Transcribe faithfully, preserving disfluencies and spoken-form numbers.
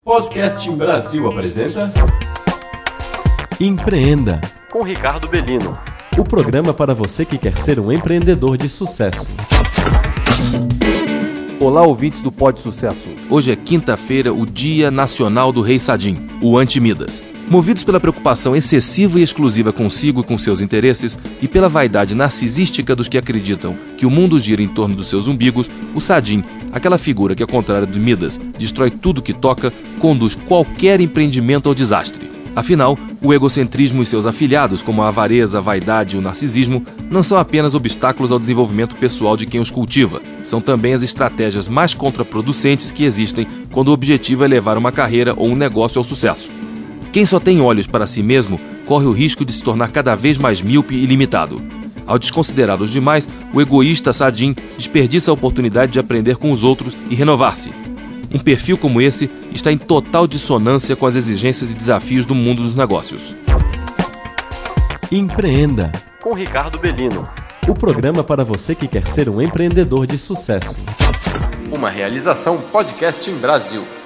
Podcast Brasil apresenta Empreenda, com Ricardo Bellino. O programa para você que quer ser um empreendedor de sucesso. Olá, ouvintes do Pod Sucesso. Hoje é quinta-feira, o Dia Nacional do Rei Sadim, o Anti-Midas. Movidos pela preocupação excessiva e exclusiva consigo e com seus interesses e pela vaidade narcisística dos que acreditam que o mundo gira em torno dos seus umbigos, o Sadim, aquela figura que, ao contrário do Midas, destrói tudo que toca, conduz qualquer empreendimento ao desastre. Afinal, o egocentrismo e seus afilhados, como a avareza, a vaidade e o narcisismo, não são apenas obstáculos ao desenvolvimento pessoal de quem os cultiva, são também as estratégias mais contraproducentes que existem quando o objetivo é levar uma carreira ou um negócio ao sucesso. Quem só tem olhos para si mesmo corre o risco de se tornar cada vez mais míope e limitado. Ao desconsiderar os demais, o egoísta Sadim desperdiça a oportunidade de aprender com os outros e renovar-se. Um perfil como esse está em total dissonância com as exigências e desafios do mundo dos negócios. Empreenda, com Ricardo Bellino. O programa para você que quer ser um empreendedor de sucesso. Uma realização Podcast Brasil.